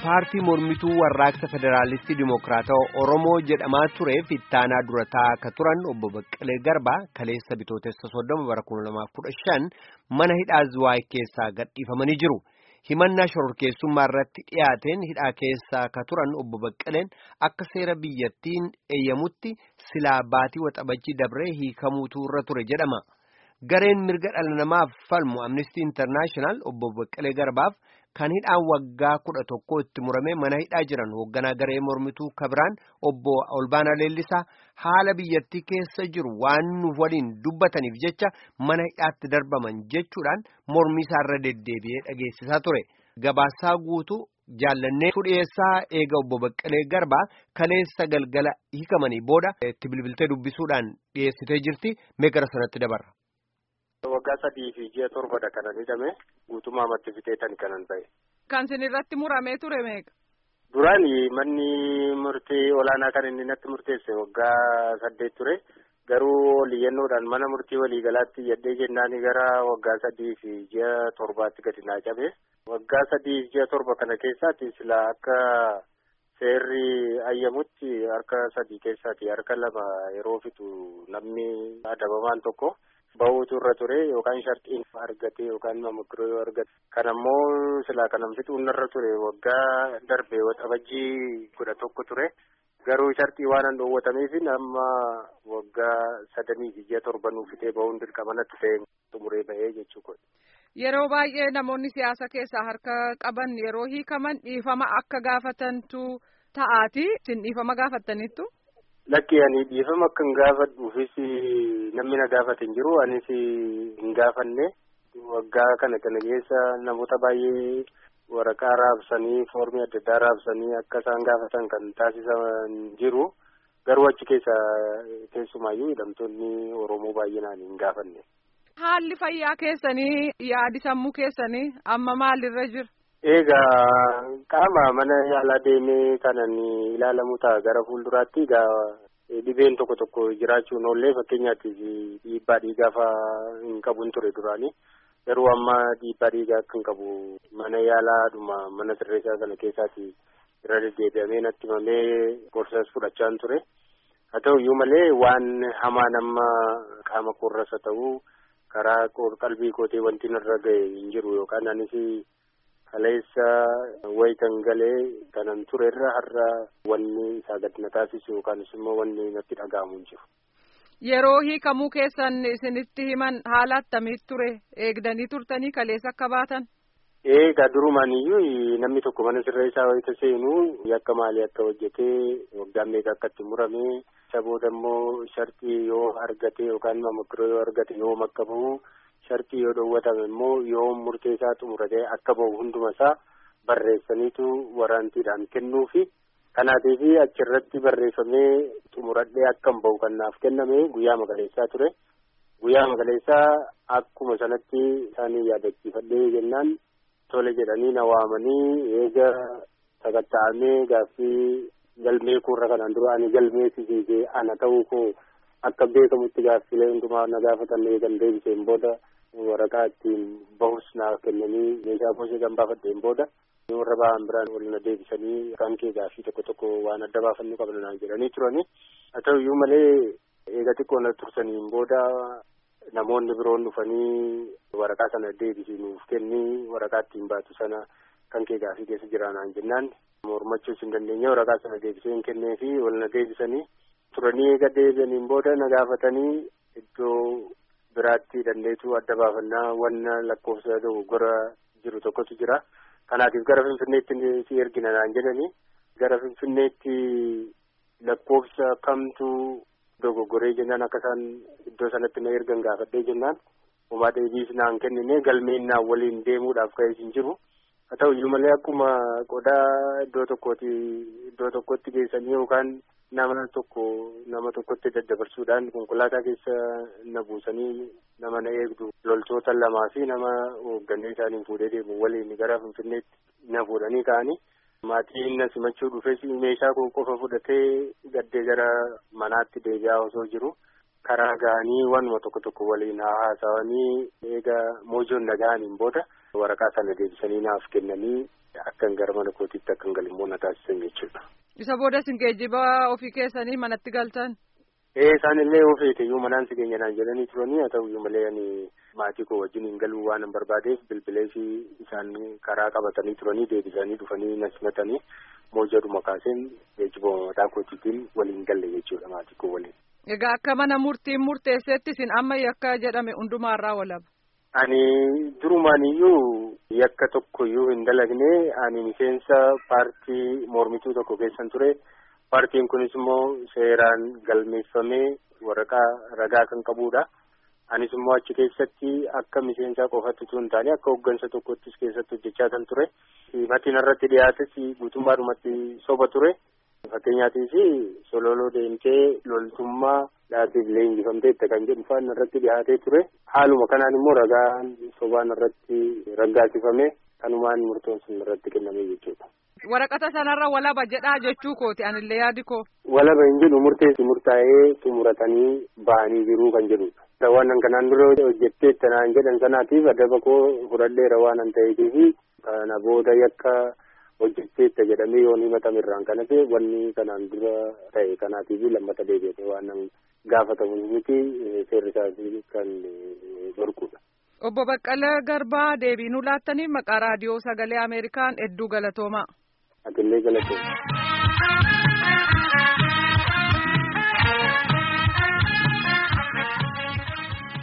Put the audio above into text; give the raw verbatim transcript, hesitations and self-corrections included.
paartii mormituu warraaqsa federaalistii dimokiraatawaa Oromoo jedhamaa tureef ittaanaa durataa akka turan obbo Baqqalee Garbaa kaleessa bitootessa soddoma bara kuma lamaaf kudha shan mana hidhaa Zuwaayii keessaa gadhiifamanii jiru. Himannaa shororkeessummaa irratti dhiyaateen hidhaa keessaa akka turan obbo Baqqaleen akka seera biyyattiin eeyyamutti silaa baatii waxabajjii dabree hiikamuutu irra ture jedhama. Gareen mirga dhala namaaf falmu Amnesty International obbo Baqqalee Garbaaf kan hidhaan waggaa kudha tokko itti murame mana hidhaa jiran hoogganaa garee mormituu kabiraan obbo Olbaanaa Leellisaa haala biyyattii keessa jiru waan nuuf waliin dubbataniif jecha mana hidhaatti darbaman jechuudhaan mormii isaarra deddeebi'ee dhageessisaa ture. Gabaasaa guutuu jaallannee dhiyeessaa eega obbo Baqqalee Garbaa kaleessa galgala hiikamanii booda itti bilbiltee dubbisuudhaan dhiyeessitee jirti. Mee gara sanatti dabarra. Waggaa sadii fi ji'a torbadha kanan hidhame guutummaa matti fixeetan kanan ba'e. Kan isin irratti muramee ture meeqa? Duraan manni murtii olaanaa kan inni natti murteesse waggaa saddeet ture. Garuu oliyyannoodhaan mana murtii waliigalaatti yaddee jennaan gara waggaa sadii fi ji'a torbaatti gadi naa cabe. Waggaa sadii fi ji'a torba kana keessaatti sila akka seerri ayyamutti harka sadii keessaatti harka lama yeroo fixu namni adabamaan tokko. Bahuutu irra ture yookaan sharxiin argate yookaan mamokkiroo yoo argate kan ammoo silaa kanam fixuun irra ture waggaa darbee waxabajjii kudha tokko ture garuu sharxii waan an dhoowwatameef amma waggaa sadanii fi ji'a torba nuuf fixee bahuun dirqamanatti ta'e xumuree bahee jechuudha. Yeroo baay'ee namoonni siyaasa keessaa harka qaban yeroo hiikaman dhiifama akka gaafatantu ta'aati. Isin dhiifama gaafattaniittu? Lakki ani dhiifama akka hin gaafadhuufis namni na gaafate hin jiru anis hin gaafanne waggaa kana kana keessa namoota baay'ee waraqaa raabsanii foormii adda addaa raabsanii akka isaan gaafatan kan taasisan jiru garuu achi keessa keessumaayyuu hidhamtoonni Oromoo baay'inaan hin gaafanne. Haalli fayyaa keessanii yaadi sammuu keessanii amma maalirra jira? Egaa qaama mana yaalaa deemee kanan ilaalamu ta'a gara fuulduraatti egaa dhibeen tokko tokko jiraachuun oollee fakkeenyaatti dhiibbaa dhiigaa fa'aa hin qabu ture duraanii garuu amma dhiibbaa dhiigaa akka hin qabu mana yaalaadhuma mana sirreessaa kana keessaatti irra deddeebi'amee natti himamee gorsas fudhachaa ture haa ta'u iyyuu malee waan hamaan amma qaama koorras haa ta'u karaa qalbii kootee wanti narra ga'e hin jiru yookaan anis kaleessa wayitan galee kanan ture irra har'a wanni isaa gad na taasisu yookaan immoo wanni natti dhaga'amu hin jiru. Yeroo hiikamuu keessan isinitti himan haala akkamitti ture eegdanii turtanii kaleessa akka baatan? Eegaa durumaaniyyuu namni tokko mana sirreessaa wayita seenu yakka maalii akka hojjetee waggaan meeqa akka itti murame isa booda immoo shartii yoo argate yookaan mamokkiroo yoo argate yoo makka bahu. Shartii yoo dhoowwatame immoo yoo murteessaa xumuratee akka bahu hunduma isaa barreessaniitu waraantiidhaan kennuufi kanaatiif achirratti barreeffamee xumuradhee akkam bahu kan naaf kenname guyyaa magaleessaa ture. Guyyaa magaleessaa akkuma sanatti isaanii yaadachiifadhee jennaan tole jedhanii na waamanii eega sakatta'amee gaaffii galmee koorra kanaan dura ani galmee siisee ana ta'uu koo akka beekamutti gaaffilee hundumaa na gaafatan eegan deebiseen booda. Waraqaa ittiin bahus naaf kennanii meeshaa boosee kan baafadheen booda warra ba'an biraan wal na deebisanii kan kee gaaffii tokko tokko waan adda baafannuu qabna naan jedhanii turani. Haa ta'u iyyuu malee eega xiqqoo na tursaniin booda namoonni biroon dhufanii waraqaa sana deebisinuuf kennii waraqaa ittiin baatu sana kan kee gaaffii keessa jira naan jennaan mormachuus hin dandeenye waraqaa sana deebisee hin kennee fi wal na deebisanii turanii eega deebi'aniin booda na gaafatanii iddoo biraatti dandeetu adda baafannaa wanna lakkoofsa dogoggora jiru tokkotu jira. Kanaatiif gara Finfinneetti si ergina naan jedhanii gara Finfinneetti lakkoofsa kamtu dogoggoree jennaan akka isaan iddoo sanatti na ergan gaafadhee jennaan homaa deebiis naan kennine galmeen naan waliin deemuudhaaf ka'ee hin jiru. Haa ta'u iyyuu malee akkuma qodaa iddoo tokkooti iddoo tokkotti geessanii yookaan nama tokko nama tokkotti daddabarsuudhaan konkolaataa keessa na buusanii nama na eegdu loltoota lamaa fi nama hoogganee isaaniin fuudhee deemu waliin gara Finfinneetti na fuudhanii ka'anii maatiin na simachuu dhufes meeshaa koo qofa fudhatee gaddee gara manaatti deebi'aa osoo jiru karaa ga'anii wanuma tokko tokko waliin haasawanii eega moojoon na ga'aniin booda waraqaa sana deebisanii naaf kennanii akkan gara mana kootiitti akkan galimmoo na taasisan jechuudha. Isa booda isin geejjiba ofii keessanii manatti galtan? Ee isaanillee ofeete iyyuu manaan si geenyaan jedhanii turanii haa ta'u iyyuu malee ani maatii koo wajjin hin galuu waan hin barbaadeef bilbilee fi isaan karaa qabatanii turanii deebisanii dhufanii na simatanii moojaduma kaaseen geejjiba mataa kootiitiin waliin galle jechuudha maatii koo waliin. Egaa akka mana murtiin murteessetti isin amma yakka jedhame hundumaarraa walaba? Ani durumaan iyyuu yakka tokko iyyuu hin dalagne ani miseensa paartii mormituu tokko keessan ture. Paartiin kunis immoo seeraan galmeeffamee waraqaa ragaa kan qabudha. Anis immoo achi keessatti akka miseensaa qofatti tun taane akka hooggansa tokkottis keessatti hojjechaa kan ture. Himatiin irratti dhiyaates guutummaadhumatti soba ture. Fakkeenyaatiif sololoo deemtee loltummaa dhaabbiif leenjifamteetta kan jedhu fa'aan irratti dhiyaatee ture. Haaluma kanaan immoo ragaan sobaan irratti raggaasifame kanumaan murtoon sun irratti kenname jechuudha. Waraqata sanarra walaba jedhaa jechuu kooti anillee yaadi koo. Walaba hin jedhu murteessi murtaa'ee xumuratanii bahanii jiruu kan jedhudha. Waan kanaan dura hojjettee tanaan jedhan sanaatiif adaba koo fudhadheera waan an ta'eefi kana booda yakka hojjetteetta jedhamee yoon himatame irraan kana ta'e wanni kanaan dura ta'e kanaatiif lammata deebi'ee waan nan gaafatamu miti seerri isaas kan dorkudha. Obbo Baqqalee Garbaa deebii nu laattaniif maqaa raadiyoo sagalee Ameerikaan hedduu galatoomaa. Atillee galatooma.